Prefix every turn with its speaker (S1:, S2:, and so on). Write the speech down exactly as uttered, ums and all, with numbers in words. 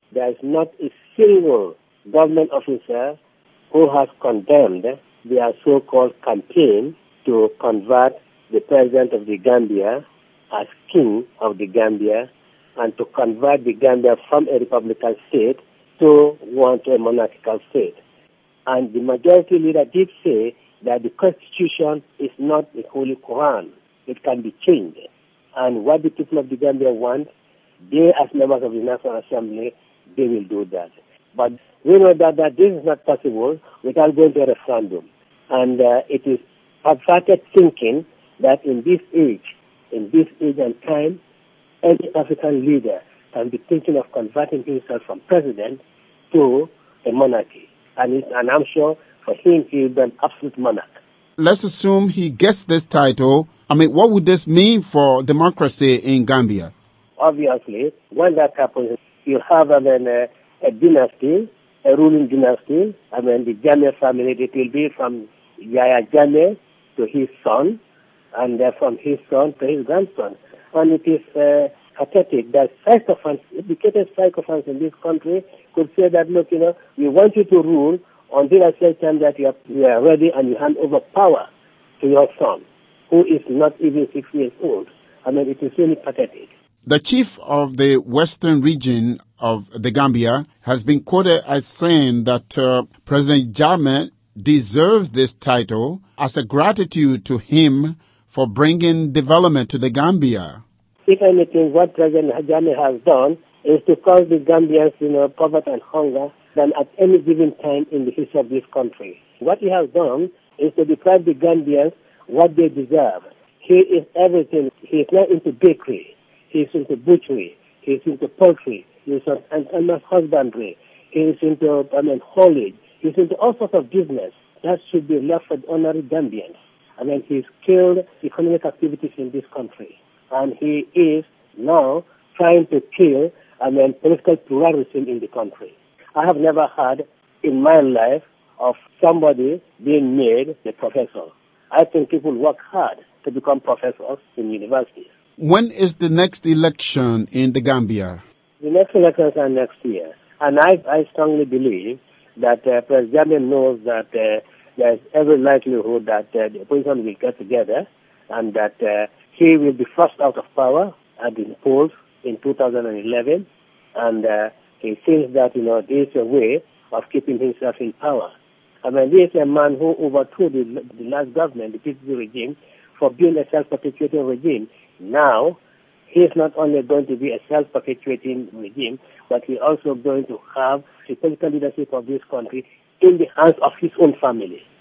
S1: there is not a single government officer who has condemned their so-called campaign to convert the president of the Gambia as king of the Gambia and to convert the Gambia from a republican state to one to a monarchical state. And the majority leader did say that the constitution is not the Holy Quran. It can be changed. And what the people of the Gambia want, they as members of the National Assembly, they will do that. But we know that, that this is not possible without going to a referendum. And uh, it is perverted thinking that in this age, in this age and time, any African leader can be thinking of converting himself from president to a monarchy. And, it, and I'm sure for him, he will be an absolute monarch.
S2: Let's assume he gets this title. I mean, what would this mean for democracy in Gambia?
S1: Obviously, when that happens, you have I mean, a, a dynasty, a ruling dynasty. I mean, the Jammeh family, it will be from Yaya Jammeh to his son, and uh, from his son to his grandson. And it is uh, pathetic that sycophants, educated sycophants in this country could say that, look, you know, we want you to rule until a certain time that you are, you are ready and you hand over power to your son, who is not even six years old. I mean, it is really pathetic.
S2: The chief of the western region of the Gambia has been quoted as saying that uh, President Jammeh deserves this title as a gratitude to him for bringing development to the Gambia.
S1: If anything, what President Jammeh has done is to cause the Gambians, you know, poverty and hunger than at any given time in the history of this country. What he has done is to deprive the Gambians what they deserve. He is everything. He is not into bakery. He is into butchery. He is into poultry. He is into animal husbandry. He is into, I mean, haulage. He is into all sorts of business. That should be left for the ordinary Gambians. I mean, he's killed economic activities in this country. And he is now trying to kill, I mean, political pluralism in the country. I have never heard in my life of somebody being made a professor. I think people work hard to become professors in universities.
S2: When is the next election in the Gambia?
S1: The next elections are next year. And I, I strongly believe that uh, President Jammeh knows that uh, there's every likelihood that uh, the opposition will get together and that uh, he will be forced out of power at the polls in two thousand eleven. And uh, he thinks that, you know, this is a way of keeping himself in power. I mean, this is a man who overthrew the, the last government, the P P P regime, for being a self-perpetuating regime. Now, he is not only going to be a self-perpetuating regime, but he is also going to have the political leadership of this country in the hands of his own family.